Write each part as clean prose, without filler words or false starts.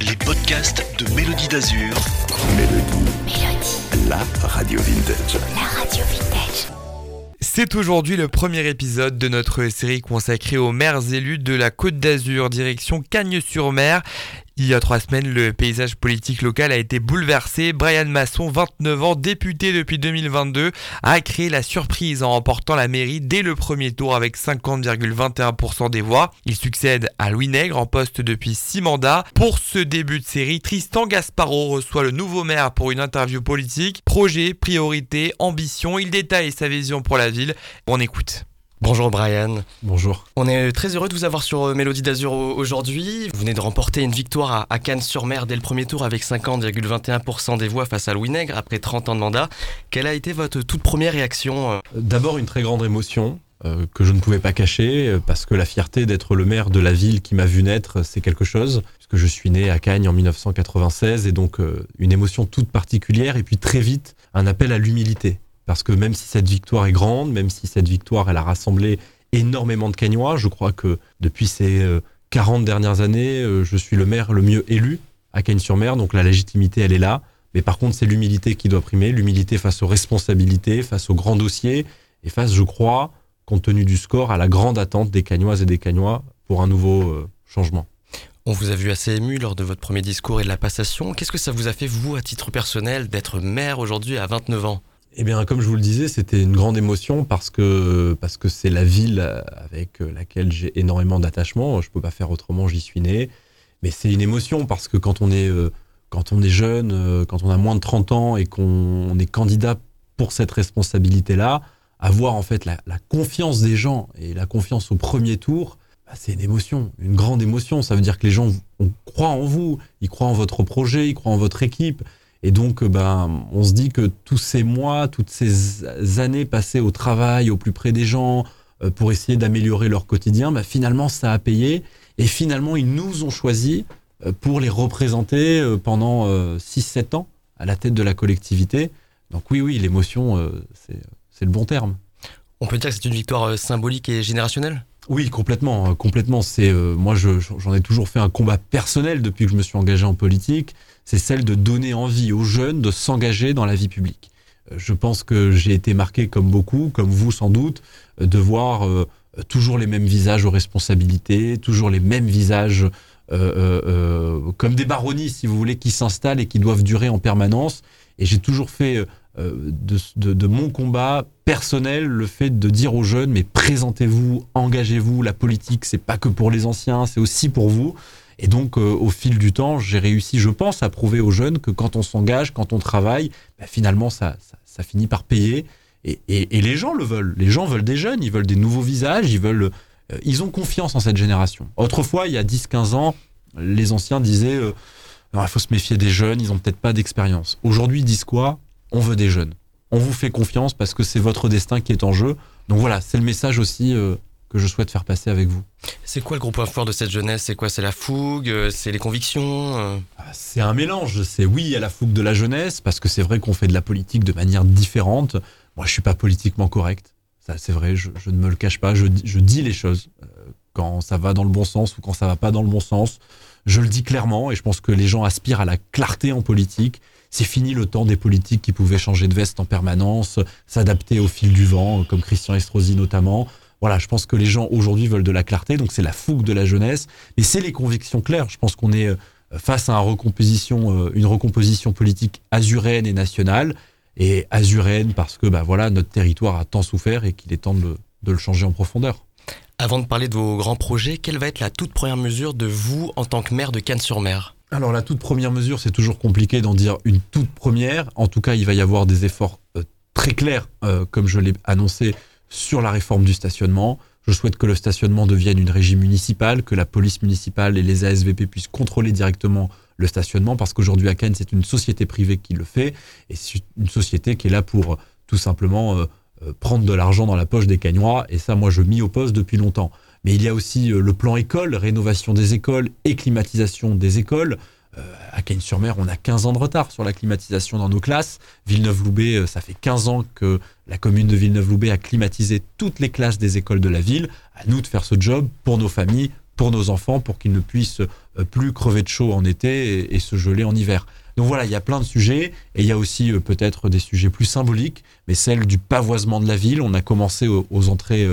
les podcasts de Mélodie d'Azur. Mélodie, la radio vintage. La radio vintage. C'est aujourd'hui le premier épisode de notre série consacrée aux maires élus de la Côte d'Azur, direction Cagnes-sur-Mer. Il y a 3 semaines, le paysage politique local a été bouleversé. Brian Masson, 29 ans, député depuis 2022, a créé la surprise en remportant la mairie dès le premier tour avec 50,21% des voix. Il succède à Louis Nègre en poste depuis 6 mandats. Pour ce début de série, Tristan Gasparot reçoit le nouveau maire pour une interview politique. Projet, priorité, ambition, il détaille sa vision pour la ville. On écoute. Bonjour Brian. Bonjour. On est très heureux de vous avoir sur Mélodie d'Azur aujourd'hui. Vous venez de remporter une victoire à Cagnes-sur-Mer dès le premier tour avec 50,21% des voix face à Louis Nègre après 30 ans de mandat. Quelle a été votre toute première réaction ? D'abord une très grande émotion que je ne pouvais pas cacher parce que la fierté d'être le maire de la ville qui m'a vu naître, c'est quelque chose. Puisque je suis né à Cagnes en 1996 et donc une émotion toute particulière et puis très vite un appel à l'humilité. Parce que même si cette victoire est grande, même si cette victoire elle a rassemblé énormément de Cagnois, je crois que depuis ces 40 dernières années, je suis le maire le mieux élu à Cagnes-sur-Mer, donc la légitimité elle est là. Mais par contre c'est l'humilité qui doit primer, l'humilité face aux responsabilités, face aux grands dossiers et face, je crois, compte tenu du score, à la grande attente des Cagnoises et des Cagnois pour un nouveau changement. On vous a vu assez ému lors de votre premier discours et de la passation. Qu'est-ce que ça vous a fait, vous, à titre personnel, d'être maire aujourd'hui à 29 ans ? Eh bien, comme je vous le disais, c'était une grande émotion parce que c'est la ville avec laquelle j'ai énormément d'attachement. Je peux pas faire autrement, j'y suis né. Mais c'est une émotion parce que quand on est jeune, quand on a moins de 30 ans et qu'on est candidat pour cette responsabilité-là, avoir en fait la confiance des gens et la confiance au premier tour, c'est une émotion, une grande émotion. Ça veut dire que les gens croient en vous, ils croient en votre projet, ils croient en votre équipe. Et donc, on se dit que tous ces mois, toutes ces années passées au travail, au plus près des gens, pour essayer d'améliorer leur quotidien, finalement, ça a payé. Et finalement, ils nous ont choisis pour les représenter pendant 6-7 ans à la tête de la collectivité. Donc oui, l'émotion, c'est le bon terme. On peut dire que c'est une victoire symbolique et générationnelle ? Oui, complètement. C'est moi, j'en ai toujours fait un combat personnel depuis que je me suis engagé en politique. C'est celle de donner envie aux jeunes de s'engager dans la vie publique. Je pense que j'ai été marqué comme beaucoup, comme vous sans doute, de voir toujours les mêmes visages aux responsabilités, toujours les mêmes visages comme des baronnies, si vous voulez, qui s'installent et qui doivent durer en permanence. Et j'ai toujours fait de mon combat personnel le fait de dire aux jeunes, mais présentez-vous, engagez-vous, la politique, c'est pas que pour les anciens, c'est aussi pour vous. Et donc, au fil du temps, j'ai réussi, je pense, à prouver aux jeunes que quand on s'engage, quand on travaille, finalement, ça finit par payer. Et les gens le veulent. Les gens veulent des jeunes, ils veulent des nouveaux visages, ils ont confiance en cette génération. Autrefois, il y a 10-15 ans, les anciens disaient il faut se méfier des jeunes, ils n'ont peut-être pas d'expérience. Aujourd'hui, ils disent quoi ? On veut des jeunes. On vous fait confiance parce que c'est votre destin qui est en jeu. Donc voilà, c'est le message aussi que je souhaite faire passer avec vous. C'est quoi le gros point fort de cette jeunesse ? C'est quoi ? C'est la fougue ? C'est les convictions ? C'est un mélange. C'est oui à la fougue de la jeunesse, parce que c'est vrai qu'on fait de la politique de manière différente. Moi, je suis pas politiquement correct. Ça, c'est vrai, je ne me le cache pas. Je dis les choses quand ça va dans le bon sens ou quand ça va pas dans le bon sens. Je le dis clairement et je pense que les gens aspirent à la clarté en politique. C'est fini le temps des politiques qui pouvaient changer de veste en permanence, s'adapter au fil du vent, comme Christian Estrosi notamment. Voilà, je pense que les gens aujourd'hui veulent de la clarté, donc c'est la fougue de la jeunesse, mais c'est les convictions claires. Je pense qu'on est face à une recomposition politique azuréenne et nationale, et azuréenne parce que notre territoire a tant souffert et qu'il est temps de le changer en profondeur. Avant de parler de vos grands projets, quelle va être la toute première mesure de vous en tant que maire de Cagnes-sur-Mer ? Alors la toute première mesure, c'est toujours compliqué d'en dire une toute première. En tout cas, il va y avoir des efforts très clairs, comme je l'ai annoncé, sur la réforme du stationnement. Je souhaite que le stationnement devienne une régie municipale, que la police municipale et les ASVP puissent contrôler directement le stationnement, parce qu'aujourd'hui à Cagnes, c'est une société privée qui le fait, et c'est une société qui est là pour tout simplement prendre de l'argent dans la poche des Cagnois, et ça, moi, je m'y oppose depuis longtemps. Mais il y a aussi le plan école, rénovation des écoles et climatisation des écoles. À Cagnes-sur-Mer, on a 15 ans de retard sur la climatisation dans nos classes. Villeneuve-Loubet, ça fait 15 ans que la commune de Villeneuve-Loubet a climatisé toutes les classes des écoles de la ville. À nous de faire ce job pour nos familles, pour nos enfants, pour qu'ils ne puissent plus crever de chaud en été et se geler en hiver. Donc voilà, il y a plein de sujets, et il y a aussi peut-être des sujets plus symboliques, mais celle du pavoisement de la ville. On a commencé aux entrées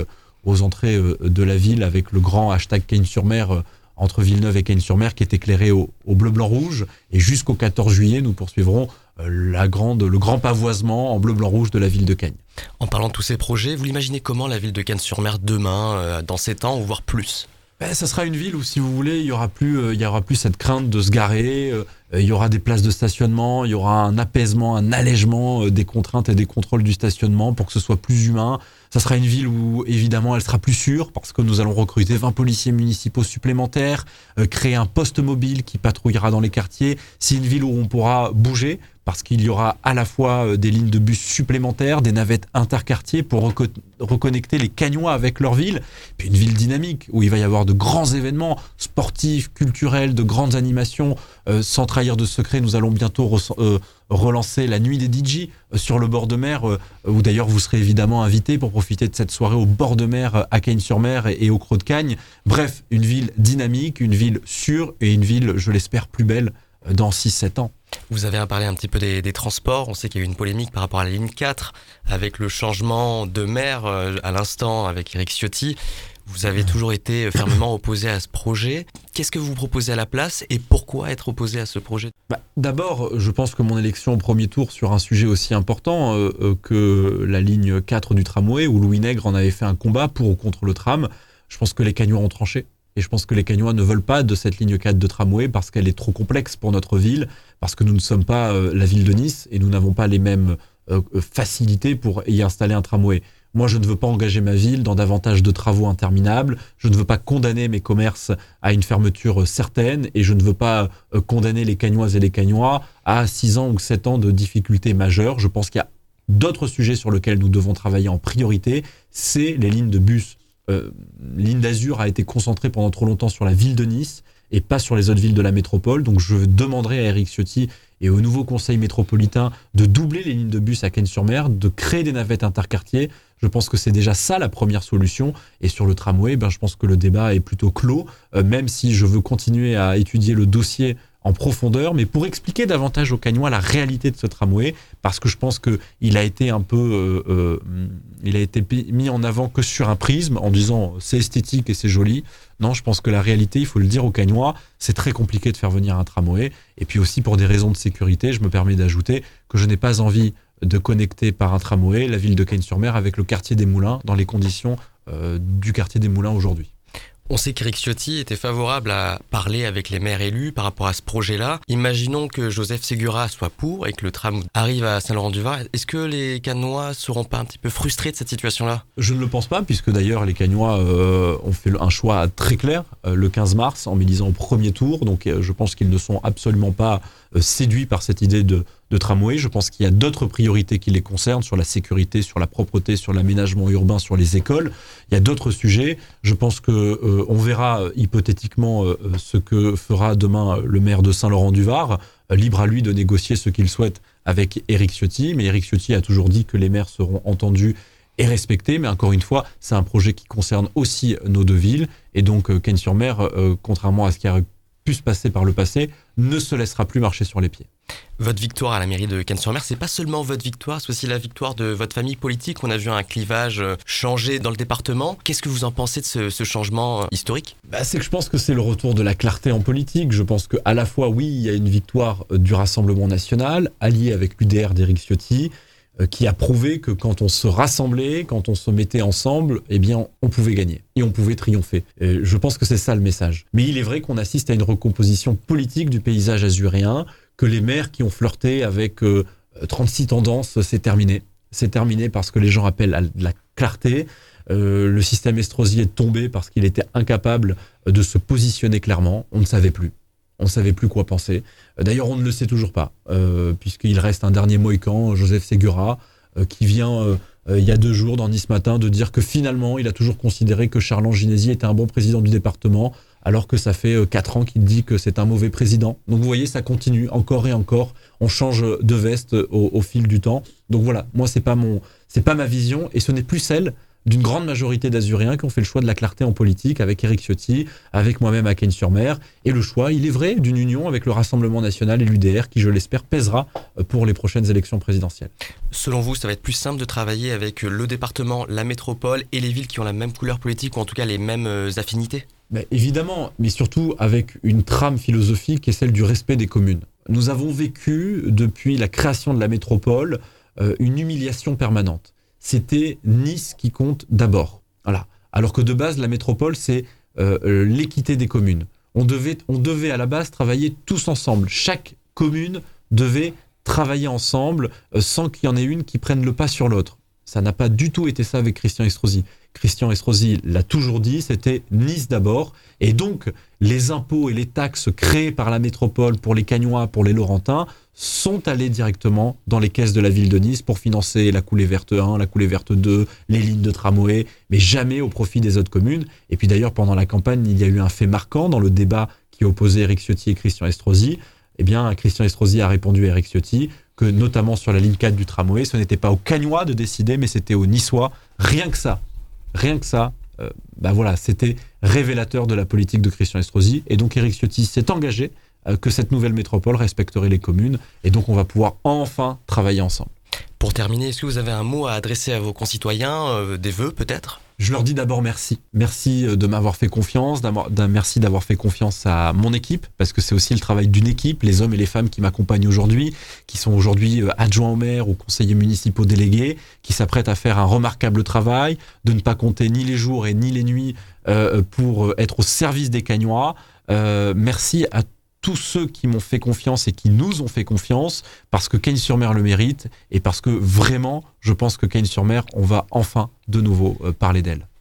de la ville avec le grand hashtag Cagnes-sur-Mer entre Villeneuve et Cagnes-sur-Mer qui est éclairé au bleu-blanc-rouge, et jusqu'au 14 juillet, nous poursuivrons le grand pavoisement en bleu-blanc-rouge de la ville de Cagnes. En parlant de tous ces projets, vous l'imaginez comment la ville de Cagnes-sur-Mer demain, dans 7 ans, ou voire plus ? Ça sera une ville où, si vous voulez, il y aura plus cette crainte de se garer. Il y aura des places de stationnement, il y aura un apaisement, un allègement des contraintes et des contrôles du stationnement pour que ce soit plus humain. Ça sera une ville où, évidemment, elle sera plus sûre parce que nous allons recruter 20 policiers municipaux supplémentaires, créer un poste mobile qui patrouillera dans les quartiers. C'est une ville où on pourra bouger parce qu'il y aura à la fois des lignes de bus supplémentaires, des navettes interquartiers pour reconnecter les Cagnois avec leur ville. Puis une ville dynamique où il va y avoir de grands événements sportifs, culturels, de grandes animations. Sans trahir de secret, nous allons bientôt relancer la nuit des DJ sur le bord de mer, où d'ailleurs vous serez évidemment invités pour profiter de cette soirée au bord de mer à Cagnes-sur-Mer et au Creux de Cagnes. Bref, une ville dynamique, une ville sûre et une ville, je l'espère, plus belle dans 6-7 ans. Vous avez parlé un petit peu des transports. On sait qu'il y a eu une polémique par rapport à la ligne 4 avec le changement de maire à l'instant avec Éric Ciotti. Vous avez toujours été fermement opposé à ce projet. Qu'est-ce que vous proposez à la place et pourquoi être opposé à ce projet ? D'abord, je pense que mon élection au premier tour sur un sujet aussi important que la ligne 4 du tramway, où Louis Nègre en avait fait un combat pour ou contre le tram, je pense que les Cagnois ont tranché. Et je pense que les Cagnois ne veulent pas de cette ligne 4 de tramway parce qu'elle est trop complexe pour notre ville, parce que nous ne sommes pas la ville de Nice et nous n'avons pas les mêmes facilités pour y installer un tramway. Moi, je ne veux pas engager ma ville dans davantage de travaux interminables. Je ne veux pas condamner mes commerces à une fermeture certaine et je ne veux pas condamner les Cagnoises et les Cagnois à 6 ans ou 7 ans de difficultés majeures. Je pense qu'il y a d'autres sujets sur lesquels nous devons travailler en priorité. C'est les lignes de bus. Ligne d'Azur a été concentrée pendant trop longtemps sur la ville de Nice et pas sur les autres villes de la métropole. Donc je demanderai à Éric Ciotti et au nouveau conseil métropolitain de doubler les lignes de bus à Cagnes-sur-Mer, de créer des navettes interquartiers. Je pense que c'est déjà ça la première solution. Et sur le tramway, je pense que le débat est plutôt clos, même si je veux continuer à étudier le dossier en profondeur, mais pour expliquer davantage aux Cagnois la réalité de ce tramway, parce que je pense qu'il a été il a été mis en avant que sur un prisme, en disant c'est esthétique et c'est joli. Non, je pense que la réalité, il faut le dire aux Cagnois, c'est très compliqué de faire venir un tramway. Et puis aussi pour des raisons de sécurité, je me permets d'ajouter que je n'ai pas envie de connecter par un tramway la ville de Cagnes-sur-Mer avec le quartier des Moulins dans les conditions du quartier des Moulins aujourd'hui. On sait qu'Éric Ciotti était favorable à parler avec les maires élus par rapport à ce projet-là. Imaginons que Joseph Ségura soit pour et que le tram arrive à Saint-Laurent-du-Var. Est-ce que les Cagnois ne seront pas un petit peu frustrés de cette situation-là ? Je ne le pense pas, puisque d'ailleurs les Cagnois ont fait un choix très clair le 15 mars en m'élisant au premier tour. Donc je pense qu'ils ne sont absolument pas séduits par cette idée de tramway. Je pense qu'il y a d'autres priorités qui les concernent, sur la sécurité, sur la propreté, sur l'aménagement urbain, sur les écoles. Il y a d'autres sujets. Je pense que on verra hypothétiquement ce que fera demain le maire de Saint-Laurent-du-Var. Libre à lui de négocier ce qu'il souhaite avec Éric Ciotti. Mais Éric Ciotti a toujours dit que les maires seront entendus et respectés. Mais encore une fois, c'est un projet qui concerne aussi nos deux villes. Et donc Cagnes-sur-Mer, contrairement à ce qui a pu se passer par le passé, ne se laissera plus marcher sur les pieds. Votre victoire à la mairie de Cagnes-sur-Mer, c'est pas seulement votre victoire, c'est aussi la victoire de votre famille politique. On a vu un clivage changer dans le département. Qu'est-ce que vous en pensez de ce changement historique ? C'est que je pense que c'est le retour de la clarté en politique. Je pense qu'à la fois, oui, il y a une victoire du Rassemblement national, alliée avec l'UDR d'Éric Ciotti, qui a prouvé que quand on se rassemblait, quand on se mettait ensemble, eh bien, on pouvait gagner et on pouvait triompher. Et je pense que c'est ça le message. Mais il est vrai qu'on assiste à une recomposition politique du paysage azuréen, que les maires qui ont flirté avec 36 tendances, c'est terminé. C'est terminé parce que les gens appellent à de la clarté. Le système Estrosi est tombé parce qu'il était incapable de se positionner clairement. On ne savait plus. On ne savait plus quoi penser. D'ailleurs, on ne le sait toujours pas, puisqu'il reste un dernier Mohican, Joseph Ségura, qui vient il y a 2 jours dans Nice Matin de dire que finalement, il a toujours considéré que Charles Ginésy était un bon président du département, alors que ça fait 4 ans qu'il dit que c'est un mauvais président. Donc vous voyez, ça continue encore et encore. On change de veste au fil du temps. Donc voilà, moi c'est pas ma vision et ce n'est plus celle d'une grande majorité d'Azuréens qui ont fait le choix de la clarté en politique avec Éric Ciotti, avec moi-même à Cagnes-sur-Mer. Et le choix, il est vrai, d'une union avec le Rassemblement national et l'UDR qui, je l'espère, pèsera pour les prochaines élections présidentielles. Selon vous, ça va être plus simple de travailler avec le département, la métropole et les villes qui ont la même couleur politique ou en tout cas les mêmes affinités ? Mais évidemment, mais surtout avec une trame philosophique qui est celle du respect des communes. Nous avons vécu, depuis la création de la métropole, une humiliation permanente. C'était Nice qui compte d'abord. Voilà. Alors que de base, la métropole, c'est l'équité des communes. On devait à la base travailler tous ensemble. Chaque commune devait travailler ensemble sans qu'il y en ait une qui prenne le pas sur l'autre. Ça n'a pas du tout été ça avec Christian Estrosi. Christian Estrosi l'a toujours dit, c'était Nice d'abord. Et donc, les impôts et les taxes créés par la métropole pour les Cagnois, pour les Laurentins, sont allés directement dans les caisses de la ville de Nice pour financer la coulée verte 1, la coulée verte 2, les lignes de tramway, mais jamais au profit des autres communes. Et puis d'ailleurs, pendant la campagne, il y a eu un fait marquant dans le débat qui opposait Éric Ciotti et Christian Estrosi. Eh bien, Christian Estrosi a répondu à Éric Ciotti que, notamment sur la ligne 4 du tramway, ce n'était pas aux Cagnois de décider, mais c'était aux Niçois. Rien que ça, voilà, c'était révélateur de la politique de Christian Estrosi. Et donc, Éric Ciotti s'est engagé que cette nouvelle métropole respecterait les communes. Et donc, on va pouvoir enfin travailler ensemble. Pour terminer, est-ce que vous avez un mot à adresser à vos concitoyens, des vœux peut-être ? Je leur dis d'abord merci. Merci de m'avoir fait confiance, merci d'avoir fait confiance à mon équipe, parce que c'est aussi le travail d'une équipe, les hommes et les femmes qui m'accompagnent aujourd'hui, qui sont aujourd'hui adjoints au maire ou conseillers municipaux délégués, qui s'apprêtent à faire un remarquable travail, de ne pas compter ni les jours et ni les nuits pour être au service des Cagnois. Merci à tous ceux qui m'ont fait confiance et qui nous ont fait confiance, parce que Cagnes-sur-Mer le mérite et parce que vraiment, je pense que Cagnes-sur-Mer, on va enfin de nouveau parler d'elle.